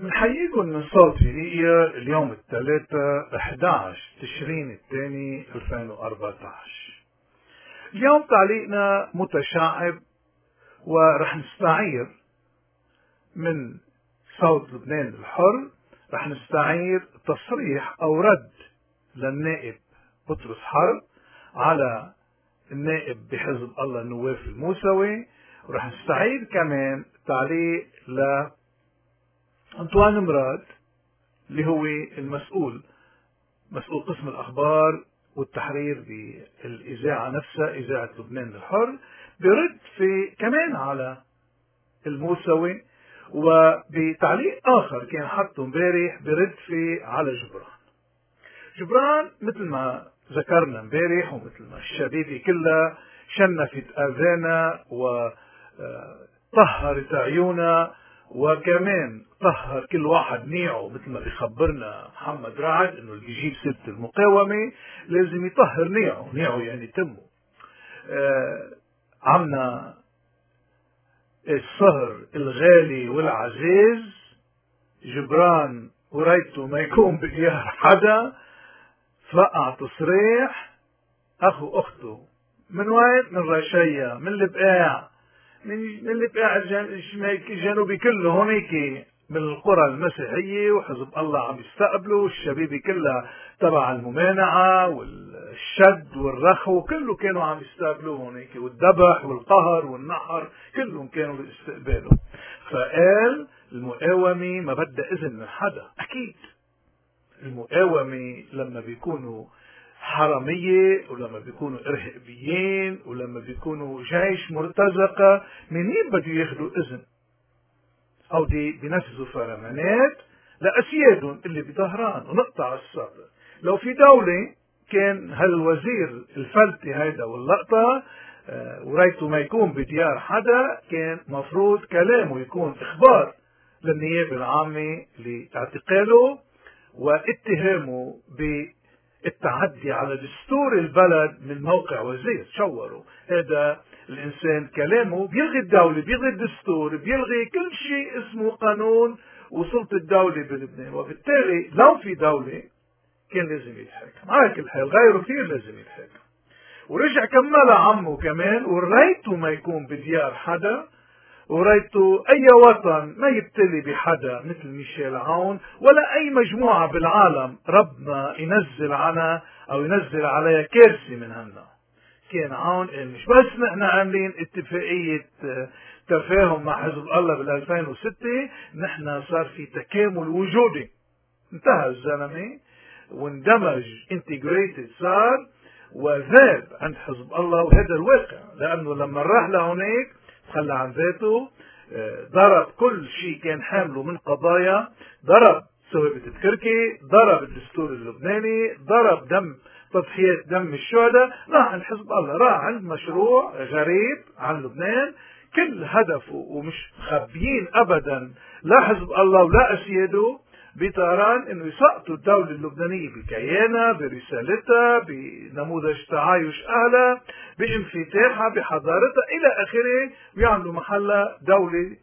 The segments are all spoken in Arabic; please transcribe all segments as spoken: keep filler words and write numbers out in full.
نحييكم من صوت فينيقيا اليوم الثلاثاء أحد عشر تشرين الثاني ألفين وأربعة عشر. اليوم تعليقنا متشعب، ورح نستعير من صوت لبنان الحر، رح نستعير تصريح أو رد للنائب بطرس حرب على النائب بحزب الله النواف الموسوي، ورح نستعير كمان تعليق ل أنطوان مراد اللي هو المسؤول مسؤول قسم الأخبار والتحرير بالإذاعة نفسها، إذاعة لبنان الحر، برد في كمان على الموسوي، وبتعليق آخر كان حطه امبارح برد في على جبران. جبران مثل ما ذكرنا امبارح ومثل ما الشبيبة كلها شنفت آذانا وطهرت عيونا، وكمان طهر كل واحد نيعه، مثل ما بيخبرنا محمد رعد انه اللي بيجيب سيرة المقاومة لازم يطهر نيعه، نيعه يعني تمه. آه عمنا الصهر الغالي والعزيز جبران وريته ما يكون بديار حدا، فقع تصريح اخو اخته من وين؟ من رشية، من البقاع، من البقاع الجنوبي كله هونيك من القرى المسيحية، وحزب الله عم يستقبلوا، والشبيبة كلها تبع الممانعة والشد والرخو كله كانوا عم يستقبلوه هونيك، والذبح والقهر والنحر كلهم كانوا باستقباله. فقال المقاومة ما بدها إذن من حدا. أكيد المقاومة لما بيكونوا حرامية ولما بيكونوا إرهابيين ولما بيكونوا جيش مرتزقة، منين بده ياخدوا إذن؟ أو دي بينفذوا فرمانات لأسيادهم اللي بظهران. ونقطع السطر، لو في دولة كان هالوزير الفلتي هيدا واللقطة آه وريته ما يكون بديار حدا، كان مفروض كلامه يكون إخبار للنيابة العامة لاعتقاله واتهامه بالتعدي على دستور البلد من موقع وزير. شوروا هذا الإنسان كلامه بيلغي الدولة، بيلغي الدستور، بيلغي كل شيء اسمه قانون وسلطة الدولة بلبنان، وبالتالي لو في دولة كان لازم يتحاكم. على كل حال غيره كثير لازم يتحاكم. ورجع كملها عمه كمان، وريته ما يكون بديار حدا، وريته أي وطن ما يبتلي بحدا مثل ميشيل عون ولا أي مجموعة بالعالم ربنا ينزل عنها أو ينزل عليها كارثة من هالنوع. كان عون مش بس نحن عاملين اتفاقية تفاهم مع حزب الله بال ألفين وستة، نحن صار في تكامل وجودي، انتهى الزلمة واندمج انتجريتد صار وذاب عند حزب الله، وهذا الواقع. لأنه لما راح لهونيك تخلى عن ذاته، ضرب كل شيء كان حامله من قضايا، ضرب ثوابت بكركي، ضرب الدستور اللبناني، ضرب دم تضحيات دم الشهداء، راح عند حزب الله، راح عند مشروع غريب عن لبنان كل هدفه ومش مخبيين ابدا لا حزب الله ولا اسياده بطيران انه يسقطوا الدولة اللبنانية بكيانها، برسالتها، بنموذج تعايش اهلها، بانفتاحها، بحضارتها الى اخره، ويعملوا محلها دولة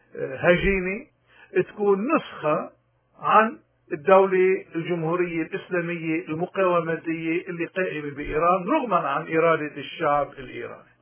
هجينة تكون نسخة عن الدولة الجمهورية الإسلامية المقاوماتية اللي قائمة بإيران رغما عن إرادة الشعب الإيراني.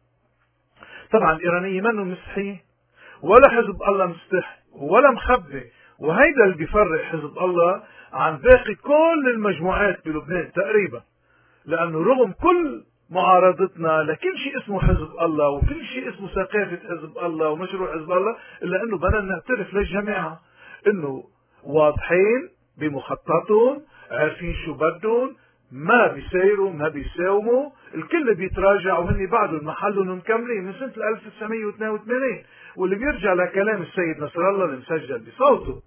طبعا الإيرانية منه مستحي ولا حزب الله مستحي ولا مخبي، وهيدا اللي بيفرق حزب الله عن باقي كل المجموعات بلبنان تقريبا، لأنه رغم كل معارضتنا لكل شيء اسمه حزب الله وكل شيء اسمه ثقافة حزب الله ومشروع حزب الله، إلا أنه بدنا نعترف للجماعة أنه واضحين بمخططهم، عارفين شو بدهم، ما بيسيروا ما بيساوموا، الكل بيتراجع وهن بعدهم محلهم مكملين من سنة ألف وتسعمية واثنين وثمانين. واللي بيرجع لكلام السيد نصر الله اللي مسجل بصوته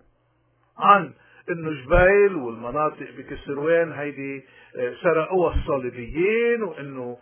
عن انه جبيل والمناطق بكسروان هيدي سرقوها الصليبيين، وانه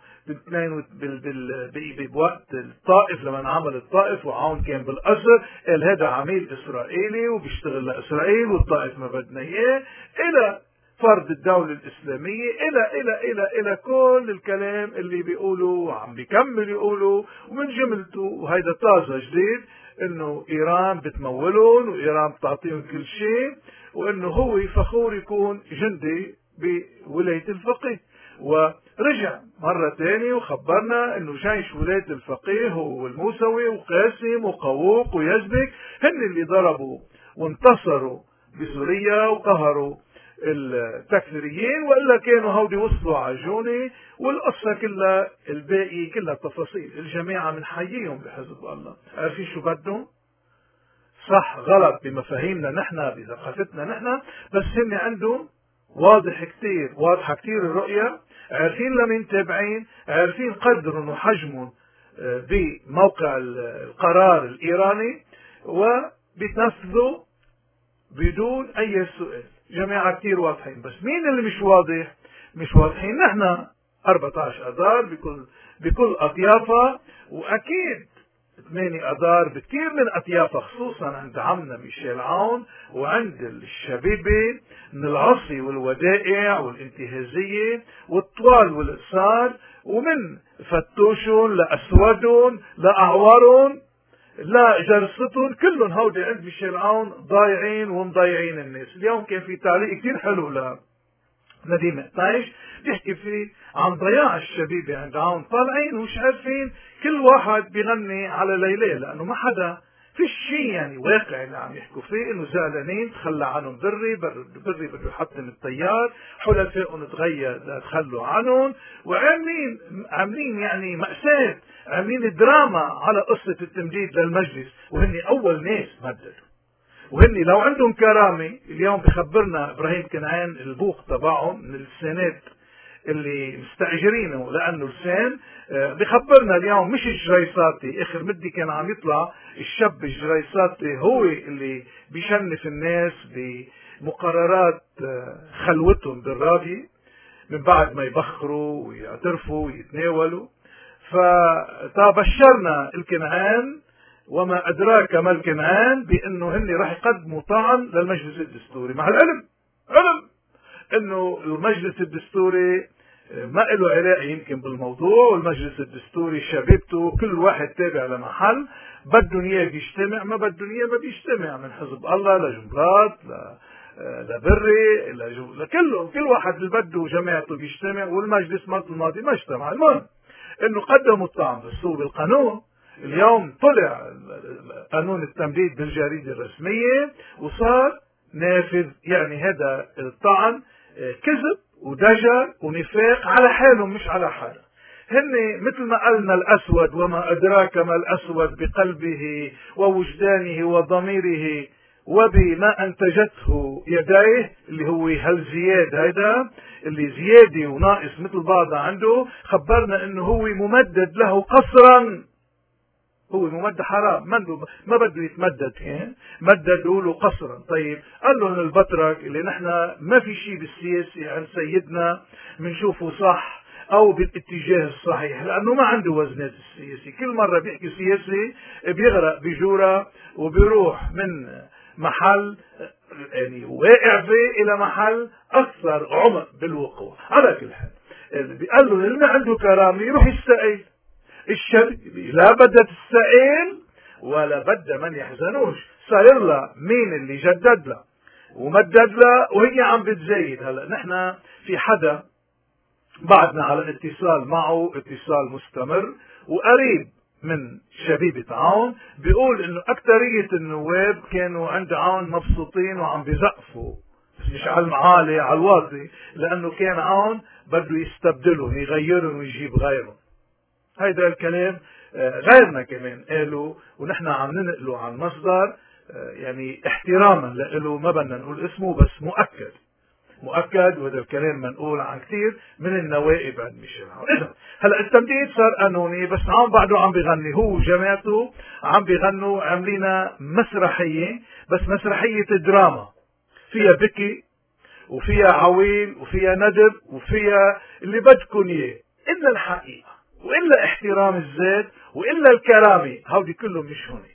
بوقت الطائف لما انعمل الطائف وعون كان بالاسر، قال هذا عميل اسرائيلي وبيشتغل لاسرائيل والطائف ما بدنا اياه، الى فرض الدولة الإسلامية إلى إلى إلى إلى كل الكلام اللي بيقولوا وعم بيكمل يقولوا، ومن جملته وهيدا طازة جديد إنه إيران بتمولهم وإيران بتعطيهم كل شيء، وإنه هو فخور يكون جندي بولاية الفقيه. ورجع مرة تانية وخبرنا انه جيش ولاية الفقيه هو الموسوي وقاسم وقووق ويزبك هن اللي ضربوا وانتصروا بسوريا وقهروا التكفيريين، والا كانوا هودي وصلوا على جوني. والقصة كلها الباقي كلها تفاصيل. الجماعة بنحييهم بحزب الله، عارفين شو بدهم؟ صح غلط بمفاهيمنا نحن بثقافتنا نحن، بس هن عندهم واضح كتير، واضحة كتير الرؤية، عارفين لمين تابعين، عارفين قدرهم وحجمهم بموقع القرار الإيراني، وبتنفذوا بدون أي سؤال. جماعة كتير واضحين، بس مين اللي مش واضح؟ مش واضحين نحن أربعة عشر أذار بكل بكل أطيافها، وأكيد ثمانية أذار بكثير من أطيافها، خصوصا عند عمنا ميشيل عون وعند الشبيبة من العصي والودائع والانتهازية والطوال والإقصار، ومن فتوشون لأسودون لأعورون لا جرستهم، كلهم هودي عند ميشيل عون ضايعين ومضيعين الناس. اليوم كان في تعليق كثير حلو ل نديم مقطايش بيحكي فيه عن ضياع الشبيبة عند عون، طالعين ومش عارفين، كل واحد بيغني على ليلة، لأنه ما حدا في شيء يعني واقع اللي عم يحكوا فيه، انه زعلانين تخلى عنهم بري بري بده يحطم التيار، حلفائهم تغير تخلوا عنهم، وعاملين عاملين يعني مأساة، عاملين دراما على قصة التمديد للمجلس، وهن أول ناس مددوا. وهن لو عندهم كرامة، اليوم بخبرنا إبراهيم كنعان البوق تبعهم من السنات اللي مستأجرينه لأنه لسان، بخبرنا اليوم مش الجريساتي، آخر مدي كان عم يطلع الشاب الجريساتي هو اللي بيشنف الناس بمقررات خلوتهم بالراديو من بعد ما يبخروا ويعترفوا ويتناولوا. فبشرنا الكنعان وما أدراك ما الكنعان بأنه هن راح يقدموا طعن للمجلس الدستوري، مع العلم علم أنه المجلس الدستوري ما له علاقة يمكن بالموضوع، والمجلس الدستوري شبيبته كل واحد تابع لمحل، بدهم اياه بيجتمع، ما بدهم اياه ما بيجتمع، من حزب الله لجمرات لبري لكله، كل واحد اللي بده جماعته بيجتمع، والمجلس مرة الماضي ما اجتمع. المهم انه قدموا الطعن، بس هو بالقانون اليوم طلع قانون التمديد بالجريدة الرسمية وصار نافذ، يعني هذا الطعن كذب ودجل ونفاق على حالهم مش على حالهم. هن مثل ما قالنا الأسود وما أدراك ما الأسود بقلبه ووجدانه وضميره وبما أنتجته يديه، اللي هو هالزياد هيدا اللي زيادة وناقص مثل بعضها عنده، خبرنا انه هو ممدد له قصرا، هو ممدد حرام، ما بده يتمدد، كان مددوا له قصرا. طيب قال لهم البطرك اللي نحن ما في شيء بالسياسي عن سيدنا بنشوفه صح او بالاتجاه الصحيح، لانه ما عنده وزنات السياسي، كل مرة بيحكي سياسي بيغرق بجورة وبيروح من محل يعني واقع فيه الى محل اكثر عمق بالوقوع. على كل حال قال له اللي ما عنده كرامة يروح يستقيل. الشبيبة لا بدها تستقيل ولا بدها من يحزنوش، صاير لها مين اللي جدد لها ومدد لها وهي عم بتزايد. هلا نحن في حدا بعدنا على اتصال معه، اتصال مستمر وقريب من شبيبة عون، بيقول انه اكترية النواب كانوا عند عون مبسوطين وعم بزقفوا، بس مش على المعالي على الواطي، لانه كان عون بده يستبدلهم يغيرهم ويجيب غيرهم. هيدا الكلام غيرنا كمان قالوا، ونحن عم ننقله عن مصدر يعني احتراما له، ما بدنا نقول اسمه بس مؤكد مؤكد، وهذا الكلام منقول عن كثير من النوائب عند ميشيل عون. اذا هلا التمديد صار قانوني، بس عم بعده عم بيغني، هو وجماعته عم بيغنوا، عاملين مسرحيه، بس مسرحيه دراما فيها بكي وفيها عويل وفيها ندب وفيها اللي بدكم اياه، الا الحقيقه والا احترام الذات والا الكرامه، هودي كلهم مش هونيك.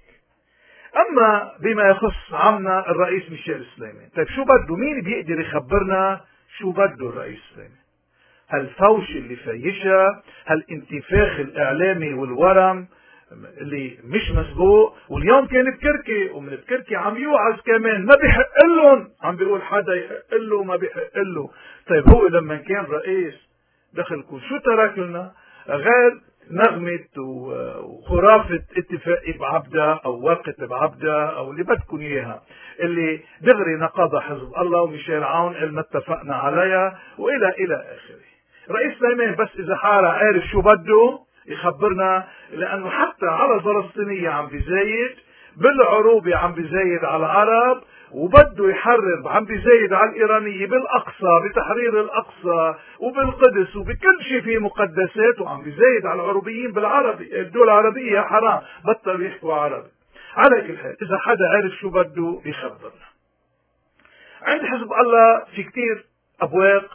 اما بما يخص عمنا الرئيس ميشيل سليمان، طيب شو بده؟ مين بيقدر يخبرنا شو بده الرئيس سليمان؟ هالفوش اللي فيشها، هالانتفاخ الاعلامي والورم اللي مش مسبوق. واليوم كان بكركي، ومن بكركي عم يوعظ كمان ما بيحق لهم، عم بيقول حدا يحق له ما بيحق له. طيب هو لما كان رئيس دخلكم شو ترك لنا غير نغمة وخرافة اتفاقي بعبدة او وقت بعبدة او اللي بدكم اياها، اللي دغري نقضها حزب الله وميشيل عون اللي ما اتفقنا عليها والى الى اخره. رئيس سليمان بس اذا حارة عارف شو بده يخبرنا، لانه حتى على الفلسطينية عم بيزايد، بالعروبة عم بيزايد على العرب، وبده يحرر عم بيزايد على الإيرانية بالأقصى بتحرير الأقصى وبالقدس وبكل شيء فيه مقدسات، وعم بيزايد على العروبيين بالعربي. الدول العربية حرام بطل يحكوا عربي. على كل حال إذا حدا عرف شو بده يخبرنا. عند حزب الله في كتير أبواق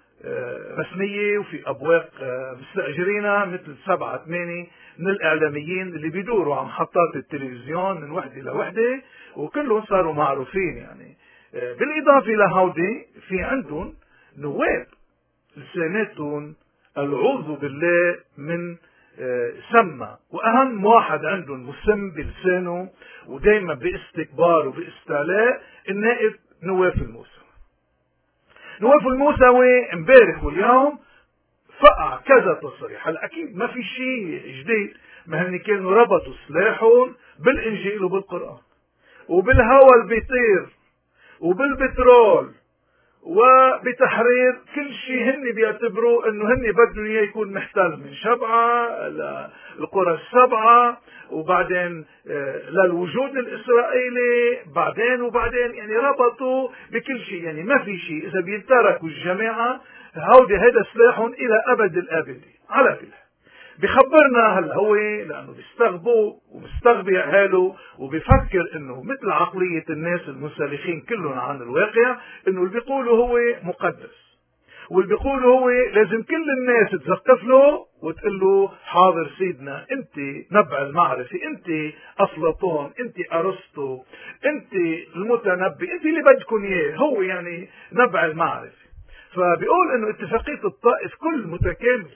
رسمية وفي أبواق مستأجرينها، مثل سبعة ثمانية من الإعلاميين اللي بيدوروا على محطات التلفزيون من وحدة لوحدة، وكلهم صاروا معروفين يعني. بالإضافة لهودي في عندهم نواب لساناتهم العوذ بالله من سمة، وأهم واحد عندهم مسم بلسانه ودايما باستكبار وباستعلاء، النائب نواف الموسوي. نواف الموسوي امبارح واليوم فقع كذا تصريح. هلا اكيد ما في شيء جديد، ما هن كانوا ربطوا سلاحهم بالانجيل وبالقران وبالهوى اللي بيطير وبالبترول وبتحرير كل شيء. هن بيعتبروا انه هن بدهم اياه يكون محتل من شبعه للقرى السبعه، وبعدين للوجود الاسرائيلي بعدين وبعدين، يعني ربطوا بكل شيء. يعني ما في شيء اذا بيتركوا الجماعه هودي هذا سلاحهم الى ابد الابدي. على كل بخبرنا هلا هو لانه بيستغبوا ومستغبي حاله وبيفكر انه مثل عقليه الناس المنسلخين كلهم عن الواقع، انه اللي بيقوله هو مقدس، واللي بيقوله هو لازم كل الناس تسقف له وتقول له حاضر سيدنا، انت نبع المعرفه، انت افلاطون، انت ارسطو، انت المتنبي، انت اللي بدكم اياه، هو يعني نبع المعرفه. فبيقول انه اتفاقيه الطائف كل متكامل،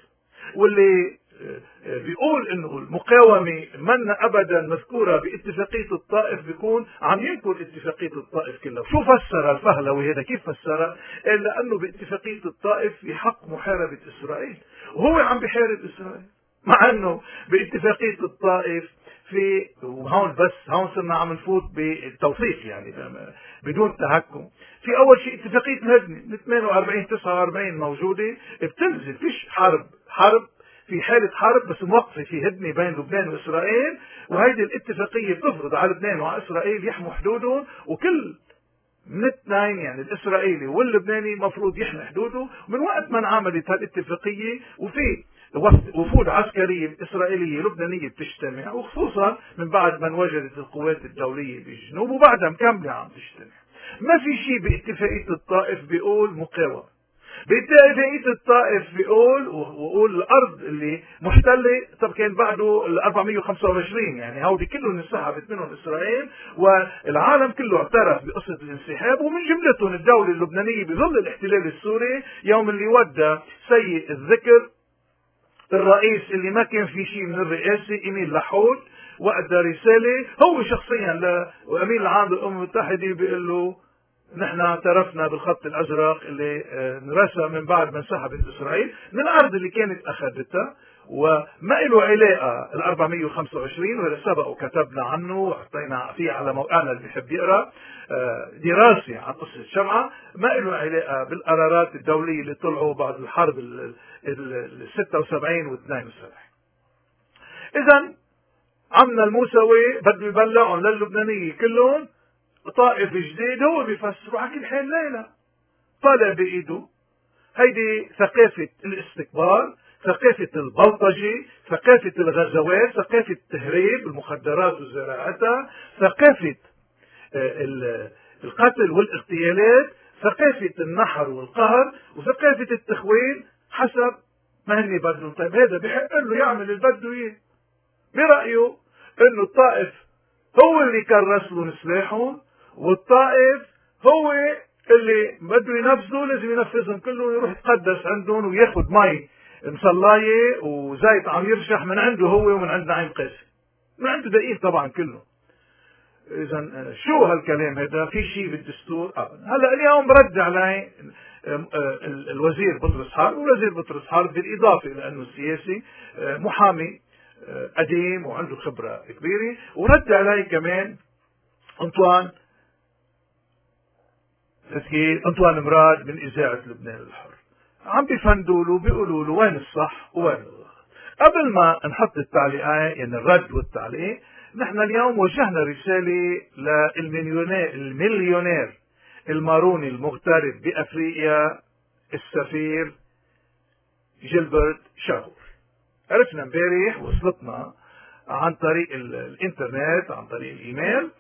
واللي بيقول انه المقاومة من ابدا مذكورة باتفاقية الطائف بيكون عم ينكر اتفاقية الطائف كلها. شو فسر الفهلوي هذا؟ كيف فسرها؟ الا انه باتفاقية الطائف في حق محاربة اسرائيل، وهو عم بيحارب اسرائيل، مع انه باتفاقية الطائف في، وهون بس هون صرنا عم نفوت بالتوثيق يعني بدون تهكم. في اول شيء اتفاقية الهدنة من ثمانية وأربعين تسعة وأربعين موجودة، بتنزل فيش حرب حرب في حالة حرب بس موقفة في هدنة بين لبنان وإسرائيل، وهيدي الاتفاقية بتفرض على لبنان وعلى إسرائيل يحموا حدودهم، وكل من الاثنين يعني الإسرائيلي واللبناني مفروض يحمي حدوده. ومن وقت ما انعملت هالاتفاقية وفي وفود عسكرية إسرائيلية لبنانية بتجتمع، وخصوصا من بعد ما انوجدت القوات الدولية بالجنوب وبعدها مكملة عم تجتمع. ما في شيء باتفاقية الطائف بيقول مقاومة. باتفاقية الطائف بيقول وقول الارض اللي محتلة. طب كان بعده ال أربعمية وخمسة وعشرين، يعني هودي كلهم انسحبت منهم اسرائيل، والعالم كله اعترف بقصة الانسحاب، ومن جملتهم الدولة اللبنانية بظل الاحتلال السوري، يوم اللي ودى سيء الذكر الرئيس اللي ما كان في شيء من الرئاسة إيميل لحود، وأدى رسالة هو شخصيا لأمين العام للأمم المتحدة بيقول له نحن اعترفنا بالخط الازرق اللي انرسم من بعد ما انسحبت اسرائيل من الارض اللي كانت اخذتها، وما له علاقه ال أربعمية وخمسة وعشرين، وهذا سبق وكتبنا عنه وحطينا فيه على موقعنا اللي بيحب يقرا دراسه عن قصه شمعه، ما له علاقه بالقرارات الدوليه اللي طلعوا بعد الحرب ال ستة وسبعين و اثنين وسبعين. اذا عمنا الموسوي بده يبلغهم للبنانيه كلهم طائف جديد، هو بيفسروا على كل حال ليلى طالع بايده. هيدي ثقافة الاستكبار، ثقافة البلطجة، ثقافة الغزوات، ثقافة التهريب المخدرات وزراعتها، ثقافة القتل والاغتيالات، ثقافة النحر والقهر، وثقافة التخوين حسب ما هني بدهم. طيب هذا بحق له يعمل اللي بده اياه. برأيه انه الطائف هو اللي كرس لهم سلاحهم، والطائف هو اللي بده ينفذه لازم ينفذهم كله ويروح يتقدس عندهم وياخذ مي مصلاية وزيت عم يرشح من عنده هو ومن عند نعيم قاسم، من عنده دقيق طبعا كله. اذا شو هالكلام هذا؟ في شيء بالدستور ابدا. هلا اليوم برد علي الوزير بطرس حرب، والوزير بطرس حرب بالاضافه لانه سياسي محامي قديم وعنده خبره كبيره، ورد علي كمان انطوان انطوان مراد من اذاعه لبنان الحر، عم بيفندوا له بيقولوا له وين الصح وين الغلط. قبل ما نحط التعليقات يعني الرد والتعليق، نحن اليوم وجهنا رساله للمليونير المليونير الماروني المغترب بافريقيا السفير جيلبرت شاغور. عرفنا امبارح وصلتنا عن طريق الانترنت عن طريق الايميل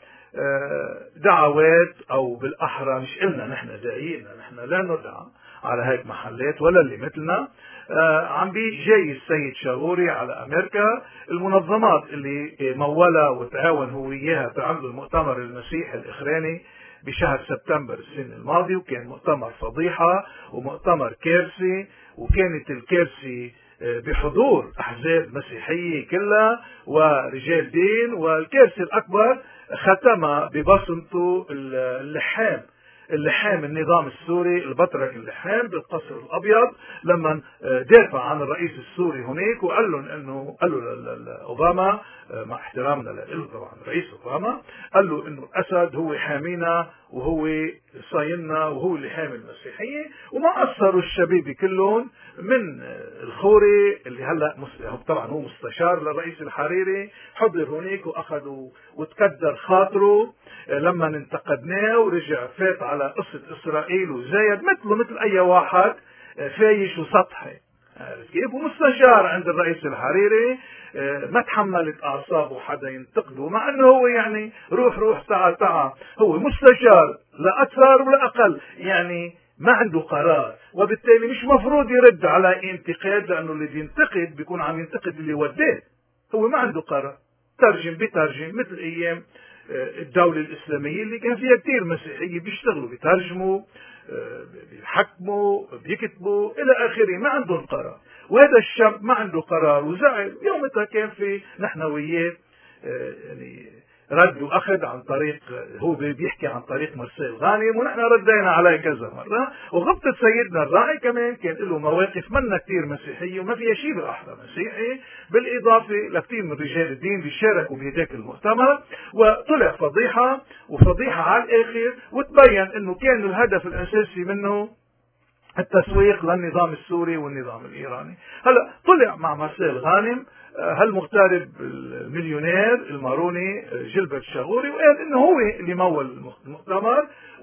دعوات، او بالاحرى مش قلنا نحن داعيين، نحن لا ندعى على هيك محلات ولا اللي مثلنا. عم بي جاي السيد شاغوري على امريكا، المنظمات اللي مولها وتعاون هو وياها تعملوا المؤتمر المسيحي الاخراني بشهر سبتمبر السنه الماضيه، وكان مؤتمر فضيحه ومؤتمر كارثي، وكانت الكارثه بحضور احزاب مسيحيه كلها ورجال دين، والكارثه الاكبر ختمها ببصمته اللحام اللحام النظام السوري البطرك اللحام بالقصر الابيض، لما دافع عن الرئيس السوري هناك وقال لهم انه قال له لاوباما مع احترامنا له طبعا الرئيس اوباما، قال له انه الاسد هو حامينا وهو صايننا وهو اللي حامي المسيحيه، وما قصروا الشبيبه كلهم من الخوري اللي هلا طبعا هو مستشار للرئيس الحريري، حضر هناك واخذوا وتكدر خاطره لما انتقدناه ورجع فات على قصه اسرائيل وزايد مثله مثل اي واحد فايش وسطحي كيف، ومستشار عند الرئيس الحريري ما تحملت اعصابه حدا ينتقده، مع انه هو يعني روح روح تعال تعال، هو مستشار لا اكثر ولا اقل، يعني ما عنده قرار، وبالتالي مش مفروض يرد على انتقاد، لانه اللي بينتقد بيكون عم ينتقد اللي وداه، هو ما عنده قرار. ترجم بترجم مثل ايام الدولة الإسلامية اللي كان فيها كثير مسيحية بيشتغلوا بيترجموا بيحكموا بيكتبوا إلى آخره، ما عندهم قرار. وهذا الشاب ما عنده قرار وزعل. يومتها كان في نحن وياه يعني رد واخذ عن طريق، هو بيحكي عن طريق مرسال غانم ونحن ردينا عليه كذا مره، وغبطة سيدنا الراعي كمان كان له مواقف منا كثير مسيحيه وما فيها شيء بالاحرى مسيحي، بالاضافه لكثير من رجال الدين اللي شاركوا بهداك المؤتمر، وطلع فضيحه وفضيحه على الاخر، وتبين انه كان الهدف الاساسي منه التسويق للنظام السوري والنظام الايراني. هلا طلع مع مرسال غانم هالمغترب المليونير الماروني جيلبرت شاغوري وقال انه هو اللي مول المؤتمر،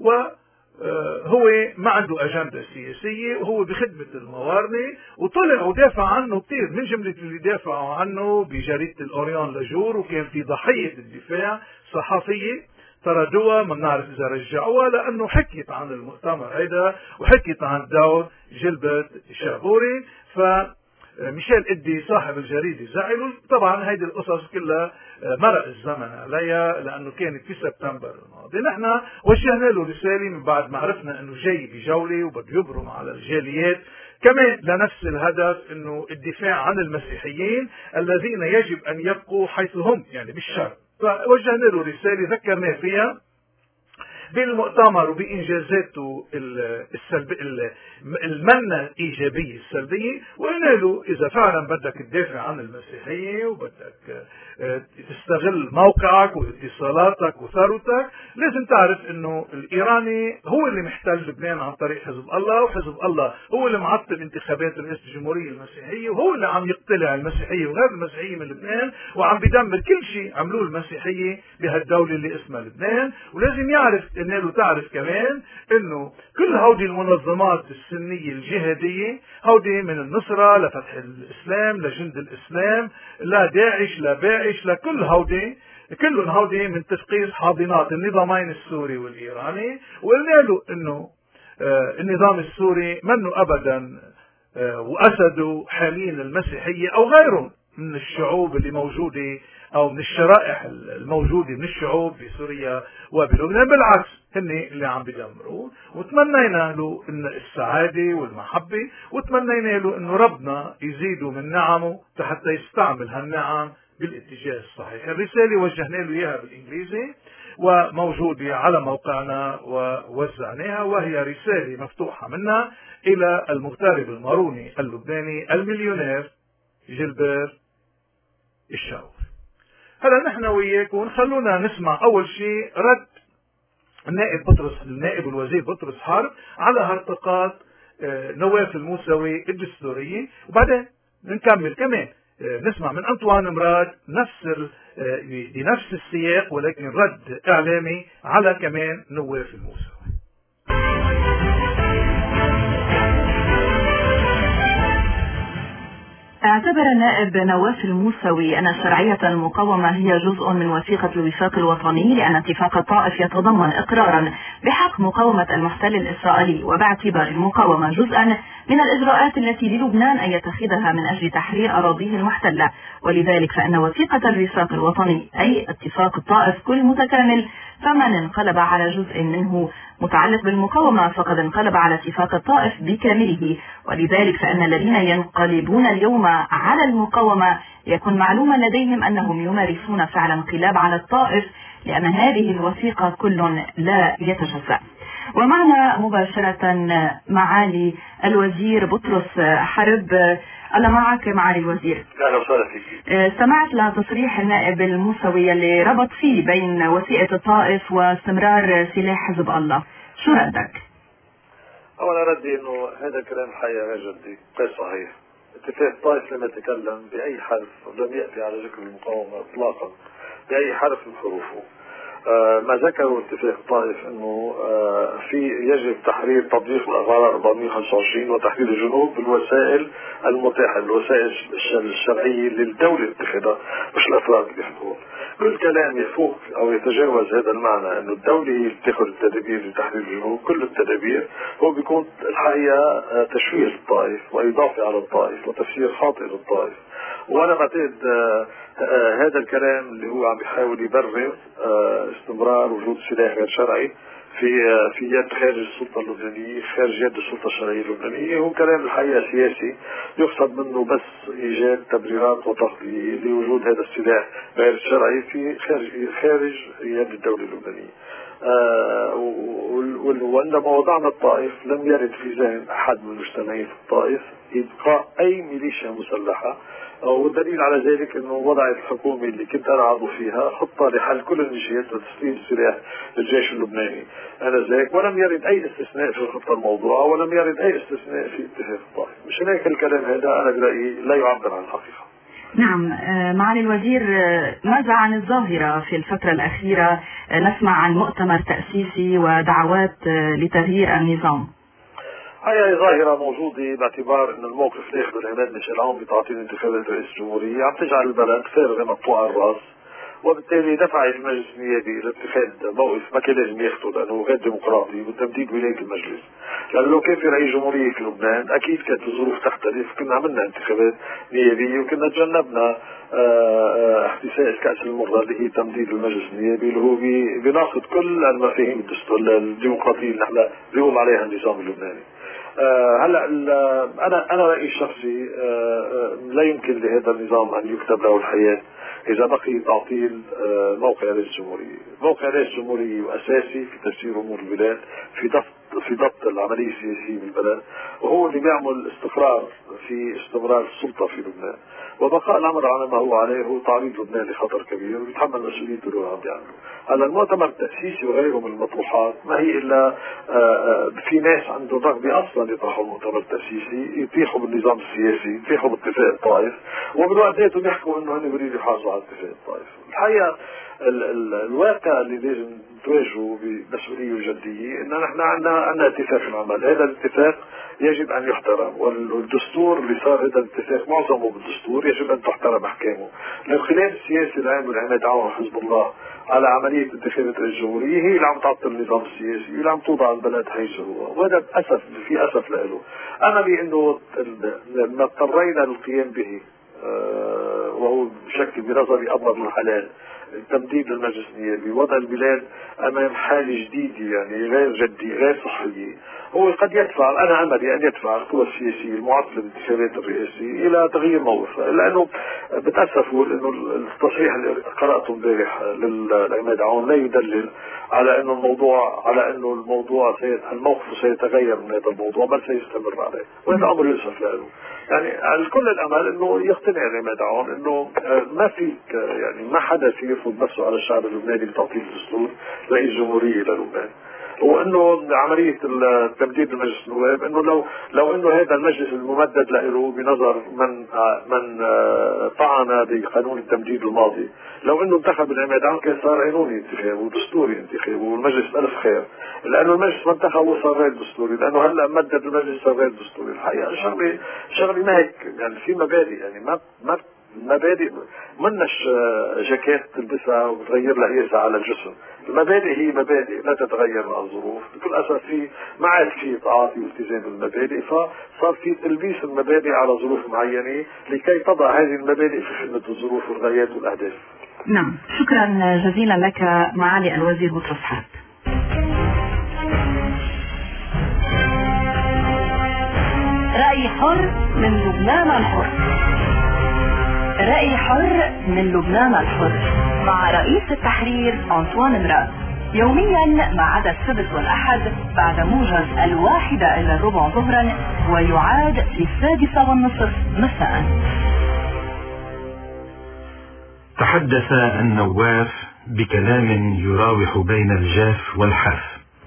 وهو ما عنده اجنده سياسيه وهو بخدمه الموارنه، وطلع ودافع عنه كثير من جمله اللي دافعوا عنه بجريده الاوريون لاجور، وكان في ضحيه الدفاع صحفيه طردوها ما بنعرف اذا رجعوها، لانه حكيت عن المؤتمر هيدا وحكيت عن دور جيلبرت شاغوري. ف ميشيل إدي صاحب الجريدة زعل، طبعا هيدي القصص كلها مرق الزمن عليها لأنه كانت في سبتمبر الماضي. نحن وجهنا له رسالة من بعد ما عرفنا أنه جاي بجولة وبده يبرم على الجاليات كمان لنفس الهدف، أنه الدفاع عن المسيحيين الذين يجب أن يبقوا حيث هم يعني بالشرق. فوجهنا له رسالة ذكرناه فيها بالمؤتمر وبإنجازاته السلبية المنة الإيجابية السلبية، وقلنا له إذا فعلا بدك تدافع عن المسيحية وبدك تستغل موقعك واتصالاتك وثروتك، لازم تعرف إنه الإيراني هو اللي محتل لبنان عن طريق حزب الله، وحزب الله هو اللي معطل انتخابات رئاسة الجمهورية المسيحية، وهو اللي عم يقتلع المسيحية وغير المسيحية من لبنان، وعم بدمر كل شيء عملوه المسيحية بهالدولة اللي اسمها لبنان. ولازم يعرف إنه تعرف كمان إنه كل هودي المنظمات السنية الجهادية هودي من النصرة لفتح الإسلام لجند الإسلام لا داعش لا باعش لكل هودي كلهم هودي من تفقيس حاضنات النظامين السوري والإيراني. وقلنا له إنه آه النظام السوري منه أبدا آه وأسده حامين المسيحية أو غيرهم، من الشعوب اللي موجودة أو من الشرائح الموجودة من الشعوب بسوريا وبلبنان، بالعكس هن اللي عم بيدمروا. وتمنينا له إن السعادة والمحبة، وتمنينا له إنه ربنا يزيده من نعمه حتى يستعمل هالنعم بالاتجاه الصحيح. الرسالة وجهنا له إياها بالإنجليزي وموجودة على موقعنا ووزعناها، وهي رسالة مفتوحة منا إلى المغترب الماروني اللبناني المليونير جيلبير الشاور. هلا نحن وياكم خلونا نسمع أول شيء رد النائب بطرس النائب الوزير بطرس حرب على هرطقات نواف الموسوي الدستورية، وبعدين نكمل كمان نسمع من أنطوان مراد نفس بنفس السياق ولكن رد إعلامي على كمان نواف الموسوي. اعتبر النائب نواف الموسوي أن شرعية المقاومة هي جزء من وثيقة الوفاق الوطني، لأن اتفاق الطائف يتضمن إقرارا بحق مقاومة المحتل الإسرائيلي، وباعتبار المقاومة جزءا من الإجراءات التي للبنان أن يتخذها من أجل تحرير أراضيه المحتلة، ولذلك فإن وثيقة الوفاق الوطني أي اتفاق الطائف كل متكامل، فمن انقلب على جزء منه متعلق بالمقاومة فقد انقلب على اتفاق الطائف بكامله، ولذلك فإن الذين ينقلبون اليوم على المقاومة يكون معلوما لديهم أنهم يمارسون فعل انقلاب على الطائف، لأن هذه الوثيقة كل لا يتجزأ. ومعنا مباشرة معالي الوزير بطرس حرب. ألا معك معالي الوزير؟ أهلا وسهلا فيك. سمعت لتصريح النائب الموسوي اللي ربط فيه بين وثيقة الطائف واستمرار سلاح حزب الله، شو ردك؟ أولا ردي إنه هذا الكلام حقيقة غير جدي غير صحيح. اتفاق الطائف لم يتكلم بأي حرف ولم يأتي على ذكر المقاومة إطلاقا بأي حرف من حروفه. آه ما ذكروا اتفاق الطائف انه آه في يجب تحرير تطبيق القرار أربعمئة وخمسة وعشرين وتحرير الجنوب بالوسائل المتاحه، الوسائل الشرعيه للدوله اتخذها مش الافراد اللي يحكمون. كل كلام يفوق او يتجاوز هذا المعنى انه الدوله هي تاخذ التدابير لتحرير الجنوب، كل التدابير هو بيكون الحقيقه آه تشويه للطائف واضافه على الطائف وتفسير خاطئ للطائف. وانا بعتقد آه آه هذا الكلام اللي هو عم بيحاول يبرر آه استمرار وجود سلاح غير شرعي في آه في يد خارج السلطه اللبنانيه، خارج يد السلطه الشرعيه اللبنانيه، هو كلام الحقيقه سياسي يقصد منه بس ايجاد تبريرات وتغطيه لوجود هذا السلاح غير الشرعي في خارج خارج يد الدوله اللبنانيه. آه وعندما وضعنا الطائف لم يرد في ذهن احد من المجتمعين في الطائف ابقاء اي ميليشيا مسلحه، والدليل على ذلك انه وضعت الحكومه اللي كنت انا عضو فيها خطه لحل كل الميليشيات وتسليم السلاح للجيش اللبناني انذاك، ولم يرد اي استثناء في الخطه الموضوعه ولم يرد اي استثناء في اتفاق الطائف. مش هيك الكلام هذا انا برايي لا يعبر عن الحقيقه. نعم معالي الوزير، ماذا عن الظاهرة في الفترة الأخيرة؟ نسمع عن مؤتمر تأسيسي ودعوات لتغيير النظام. هي ظاهرة موجودة باعتبار أن الموقف اللي ياخذه العماد ميشيل عون بتعطيل انتخابات رئيس الجمهورية عم تجعل البلد فارغة مقطوعة الراس، وبالتالي دفعت المجلس النيابي لاتخاذ موقف ما كان لازم ياخذه لأنه غير ديمقراطي وتمديد ولاية المجلس. لأنه لو كان في رئيس جمهورية في لبنان أكيد كانت الظروف تختلف، كنا عملنا انتخابات نيابية وكنا تجنبنا احتساء الكأس المرة اللي هي تمديد المجلس النيابي اللي هو بيناقض كل المفاهيم الديمقراطية اللي نحن بيقوم عليها النظام اللبناني. آه هلا انا انا رايي الشخصي آه آه لا يمكن لهذا النظام ان يكتب له الحياه اذا بقي تعطيل آه موقع رئيس الجمهوريه. موقع رئيس الجمهوريه اساسي في تسيير امور البلاد، في ضبط في ضبط العمليه السياسيه بالبلد، وهو اللي بيعمل استقرار في استمرار السلطه في لبنان، وبقاء الامر على ما هو عليه هو تعريض لبنان لخطر كبير ويتحمل مسؤوليته اللي عم بيعمله. هلا المؤتمر التاسيسي وغيره من المطروحات ما هي الا آآ آآ في ناس عندهم رغبه اصلا يطرحوا المؤتمر التاسيسي، يطيحوا بالنظام السياسي، يطيحوا باتفاق الطائف، وبالوقت ذاته بيحكوا انه هن بيريدوا يحافظوا على اتفاق الطائف. الحقيقه ال ال الواقع اللي لازم نتواجهه بمسؤوليه وجديه ان نحن عندنا عندنا اتفاق العمل، هذا الاتفاق يجب ان يحترم، والدستور اللي صار هذا الاتفاق معظمه بالدستور يجب ان تحترم احكامه. الانقلاب السياسي العام والعماد عون حزب الله على عمليه انتخابات رئيس الجمهوريه هي اللي عم تعطل النظام السياسي، هي اللي عم توضع البلد حيث هو، وهذا للاسف في اسف له. انا بانه ما اضطرينا للقيام به وهو بشكل بنظري أبرز الحلال، تمديد المجلس النيابي، وضع البلاد أمام حالة جديدة يعني غير جدية غير صحية. هو قد يدفع، أنا أملي أن يدفع القوى السياسية المعطلة بالانتخابات الرئاسية إلى تغيير موقفها، لأنه بتأسف أنه التصريح اللي قرأته امبارح للعماد عون لا يدلل على أنه الموضوع على أنه الموضوع سيت... الموقف سيتغير من هذا الموضوع بل سيستمر عليه، وهذا أمر يؤسف له. يعني على كل الأمل أنه يقتنع العماد عون أنه ما فيك يعني ما حدا يفرض نفسه على الشعب اللبناني بتعطيل الدستور رئيس جمهورية للبنان، وانه عمليه تمديد المجلس النواب انه لو لو انه هذا المجلس الممدد له بنظر من من طعن بقانون التمديد الماضي، لو انه انتخب العماد عون كان صار قانوني انتخاب ودستوري انتخاب والمجلس الف خير، لانه المجلس ما انتخب وصار غير دستوري، لانه هلا مدد المجلس صار غير دستوري. الحقيقه شغله شغله ما هيك يعني في مبادئ يعني ما ما مبادئ منش جاكيت تلبسها وتغير لها قياسها على الجسم، المبادئ هي مبادئ لا تتغير مع الظروف، بكل اسف في ما عاد في تعاطي والتزام بالمبادئ، فصار في تلبيس المبادئ على ظروف معينه لكي تضع هذه المبادئ في خدمه الظروف والغايات والاهداف. نعم، شكرا جزيلا لك معالي الوزير بطرس حرب. رأي حر من لبنان الحر. رأي حر من لبنان الحر مع رئيس التحرير أنطوان مراد، يوميا ما عدا السبت والأحد بعد موجز الواحدة إلى الربع ظهرا، ويعاد في السادسة والنصف مساء. تحدث النواف بكلام يراوح بين الجاف والحاف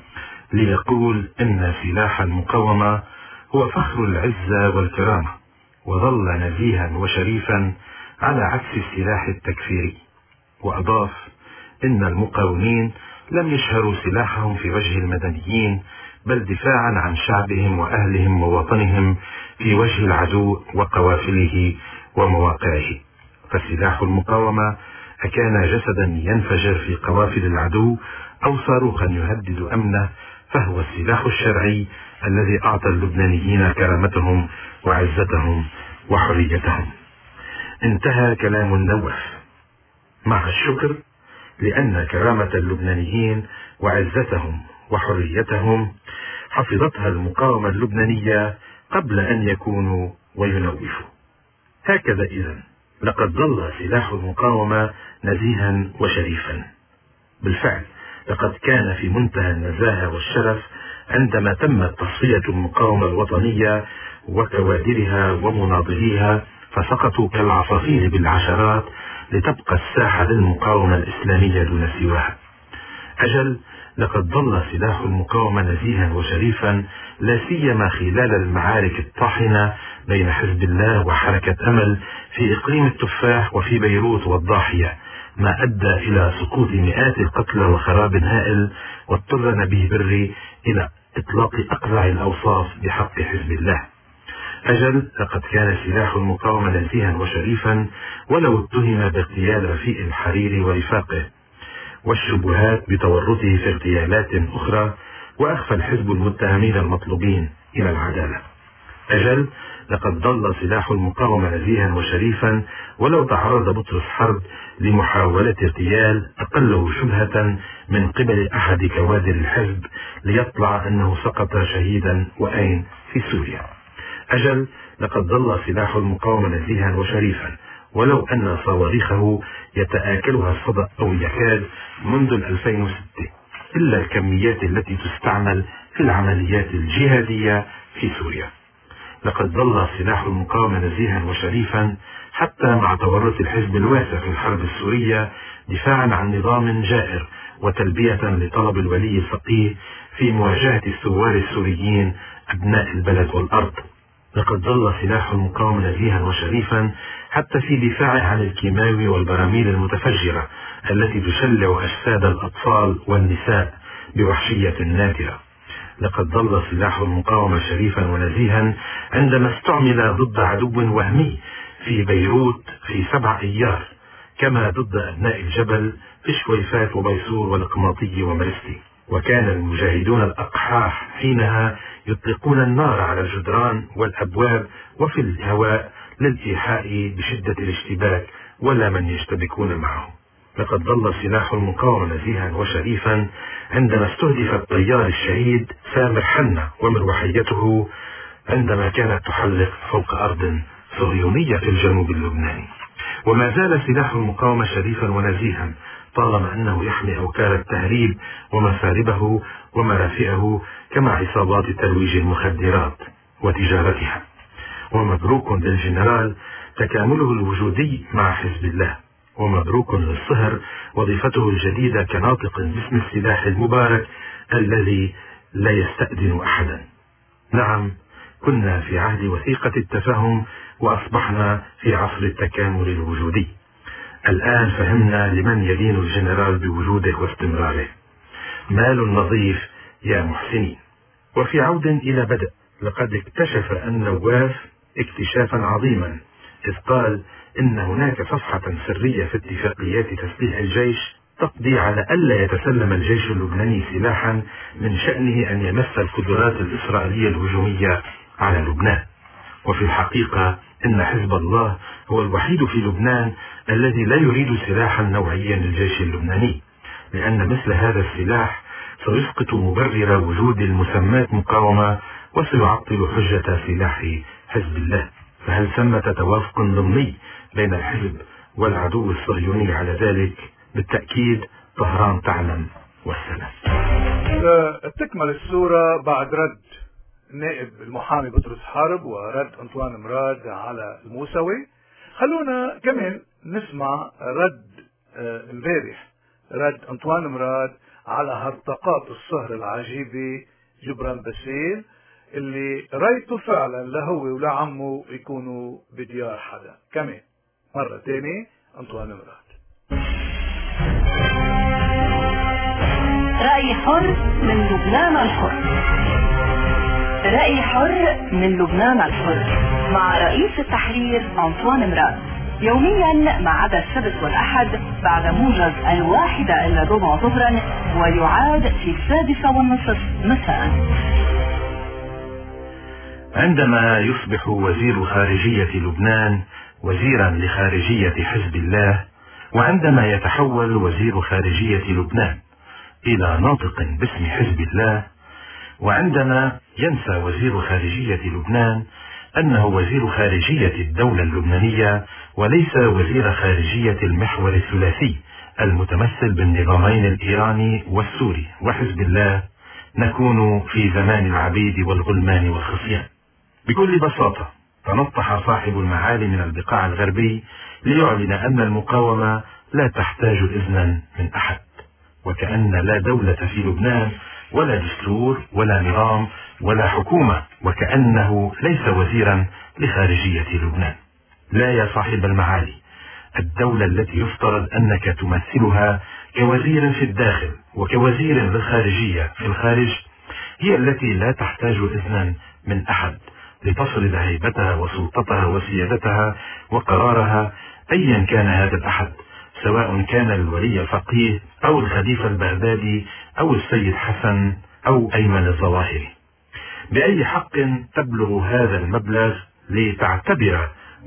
ليقول إن سلاح المقاومة هو فخر العزة والكرامة، وظل نزيها وشريفا على عكس السلاح التكفيري. وأضاف إن المقاومين لم يشهروا سلاحهم في وجه المدنيين، بل دفاعا عن شعبهم وأهلهم ووطنهم في وجه العدو وقوافله ومواقعه. فسلاح المقاومة أكان جسدا ينفجر في قوافل العدو أو صاروخا يهدد أمنه، فهو السلاح الشرعي الذي أعطى اللبنانيين كرامتهم وعزتهم وحريتهم. انتهى كلام النواف مع الشكر لأن كرامة اللبنانيين وعزتهم وحريتهم حفظتها المقاومة اللبنانية قبل أن يكونوا وينوفوا. هكذا إذن لقد ظل سلاح المقاومة نزيها وشريفا. بالفعل لقد كان في منتهى النزاهة والشرف عندما تمت تصفية المقاومة الوطنية وكوادرها ومناضليها، فسقطوا كالعصافير بالعشرات لتبقى الساحة للمقاومة الإسلامية دون سواها. أجل لقد ظل سلاح المقاومة نزيها وشريفا، لا سيما خلال المعارك الطاحنة بين حزب الله وحركة أمل في إقليم التفاح وفي بيروت والضاحية، ما أدى إلى سقوط مئات القتلى وخراب هائل، واضطر نبيه بري إلى إطلاق أقرع الأوصاف بحق حزب الله. أجل لقد كان سلاح المقاومة نزيها وشريفا ولو اتهم باغتيال رفيق الحريري ورفاقه، والشبهات بتورطه في اغتيالات أخرى، وأخفى الحزب المتهمين المطلوبين إلى العدالة. أجل لقد ظل سلاح المقاومة نزيها وشريفا ولو تعرض بطرس حرب لمحاولة اغتيال أقله شبهة من قبل أحد كوادر الحزب ليطلع أنه سقط شهيدا وأين في سوريا. أجل لقد ظل سلاح المقاومة نزيها وشريفا ولو أن صواريخه يتآكلها الصدأ أو يكاد منذ ألفين وستة، إلا الكميات التي تستعمل في العمليات الجهادية في سوريا. لقد ظل سلاح المقاومة نزيها وشريفا حتى مع تورط الحزب الواسع في الحرب السورية دفاعا عن نظام جائر وتلبية لطلب الولي الفقيه في مواجهة الثوار السوريين أبناء البلد والأرض. لقد ظل سلاح المقاومة نزيها وشريفا حتى في دفاعه عن الكيماوي والبراميل المتفجرة التي تشلع أجساد الأطفال والنساء بوحشية نادرة. لقد ظل سلاح المقاومة شريفا ونزيها عندما استعمل ضد عدو وهمي في بيروت في سبع أيار، كما ضد أبناء الجبل في شويفات وبيصور والقماطي ومرستي. وكان المجاهدون الأقحاح حينها يطلقون النار على الجدران والأبواب وفي الهواء للإيحاء بشدة الاشتباك ولا من يشتبكون معه. لقد ظل سلاح المقاومة نزيها وشريفا عندما استهدف الطيار الشهيد سامر حنا ومروحيته عندما كانت تحلق فوق أرض صهيونية في الجنوب اللبناني. وما زال سلاح المقاومة شريفا ونزيها طالما أنه يحمي أوكار التهريب ومساربه ومرافئه كما عصابات ترويج المخدرات وتجارتها. ومبروك للجنرال تكامله الوجودي مع حزب الله، ومبروك للصهر وظيفته الجديدة كناطق باسم السلاح المبارك الذي لا يستأذن أحدا. نعم، كنا في عهد وثيقة التفاهم وأصبحنا في عصر التكامل الوجودي. الآن فهمنا لمن يدين الجنرال بوجوده واستمراره. مال نظيف يا محسنين. وفي عود إلى بدء، لقد اكتشف النواف اكتشافا عظيما إذ قال إن هناك صفحة سرية في اتفاقيات تسليح الجيش تقضي على ألا يتسلم الجيش اللبناني سلاحا من شأنه أن يمس القدرات الإسرائيلية الهجومية على لبنان. وفي الحقيقة إن حزب الله هو الوحيد في لبنان الذي لا يريد سلاحا نوعيا للجيش اللبناني، لأن مثل هذا السلاح سيسقط مبرر وجود المسمات مقاومة وسيعطل حجة سلاح حزب الله. فهل ثمة توافق ضمني بين الحزب والعدو الصهيوني على ذلك؟ بالتأكيد طهران تعلم والسلام. تكمل الصورة بعد رد النائب المحامي بطرس حرب ورد أنطوان مراد على الموسوي. خلونا كمان نسمع رد امبارح رد أنطوان مراد على هرطقات الصهر العجيبة جبران باسيل اللي ريته فعلا لهو ولعمه يكونوا بديار حدا. كمان مرة تاني أنطوان مراد. رأي حر من لبنان الحر. رأي حر من لبنان الحر مع رئيس التحرير أنطوان مراد، يوميا ما عدا السبت والأحد بعد موجز الواحدة إلا الربع ظهرا، ويعاد في السادسة والنصف مساء. عندما يصبح وزير خارجية لبنان وزيرا لخارجية حزب الله، وعندما يتحول وزير خارجية لبنان إلى ناطق باسم حزب الله، وعندما ينسى وزير خارجية لبنان أنه وزير خارجية الدولة اللبنانية وليس وزير خارجية المحور الثلاثي المتمثل بالنظامين الإيراني والسوري وحزب الله، نكون في زمان العبيد والغلمان والخصيان. بكل بساطة تنطح صاحب المعالي من البقاع الغربي ليعلن أن المقاومة لا تحتاج إذنا من أحد، وكأن لا دولة في لبنان ولا دستور ولا نظام ولا حكومة، وكأنه ليس وزيرا لخارجية لبنان. لا يا صاحب المعالي، الدولة التي يفترض أنك تمثلها كوزير في الداخل وكوزير للخارجية في الخارج هي التي لا تحتاج إذنا من أحد لتفرض هيبتها وسلطتها وسيادتها وقرارها أيا كان هذا الأحد، سواء كان الولي الفقيه أو الخليفة البغدادي أو السيد حسن أو أيمن الظواهري. بأي حق تبلغ هذا المبلغ لتعتبر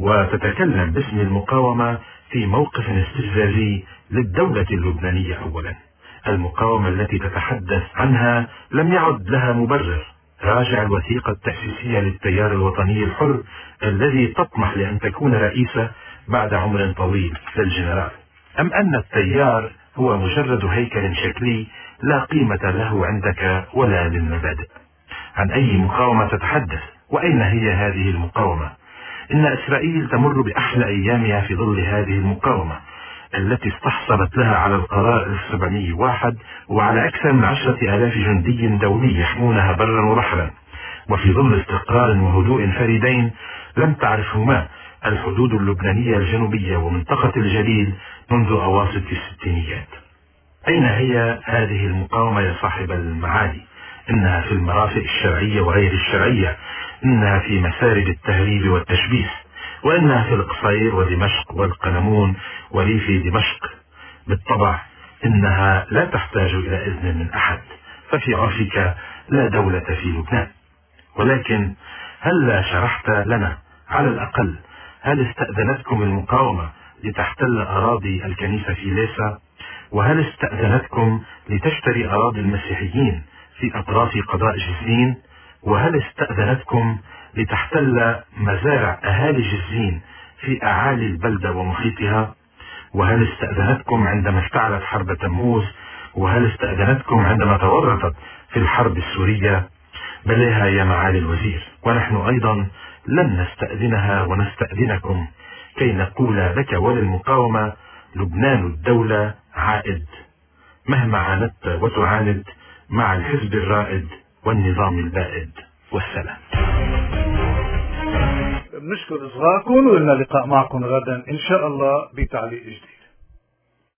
وتتكلم باسم المقاومة في موقف استفزازي للدولة اللبنانية؟ أولا، المقاومة التي تتحدث عنها لم يعد لها مبرر. راجع الوثيقة التأسيسية للتيار الوطني الحر الذي تطمح لأن تكون رئيسة بعد عمر طويل للجنرال، أم أن التيار هو مجرد هيكل شكلي لا قيمة له عندك ولا للمبادئ؟ عن أي مقاومة تتحدث؟ وأين هي هذه المقاومة؟ إن إسرائيل تمر بأحلى أيامها في ظل هذه المقاومة التي استحصلت لها على القرار السبعمائة وواحد وعلى أكثر من عشرة آلاف جندي دولي يحمونها برا وبحرا، وفي ظل استقرار وهدوء فريدين لم تعرفهما الحدود اللبنانية الجنوبية ومنطقة الجليل منذ أواسط الستينيات. أين هي هذه المقاومة يا صاحب المعالي؟ إنها في المرافق الشرعية وغير الشرعية، إنها في مسارب التهريب والتشبيث، وإنها في القصير ودمشق والقلمون وريف دمشق. بالطبع إنها لا تحتاج إلى إذن من أحد، ففي عرفك لا دولة في لبنان. ولكن هل لا شرحت لنا على الأقل هل استأذنتكم المقاومة لتحتل أراضي الكنيسة في ليسا؟ وهل استأذنتكم لتشتري أراضي المسيحيين في أطراف قضاء جزين؟ وهل استأذنتكم لتحتل مزارع أهالي جزين في أعالي البلدة ومحيطها؟ وهل استأذنتكم عندما اشتعلت حرب تموز؟ وهل استأذنتكم عندما تورطت في الحرب السورية؟ بليها يا معالي الوزير، ونحن أيضا لن نستأذنها ونستأذنكم كي نقول لك وللمقاومة لبنان الدولة عائد، مهما عاندت وتعاند مع الحزب الرائد والنظام البائد. والسلام. نشكر إصغاءكم، ولنا لقاء معكم غدا إن شاء الله بتعليق جديد.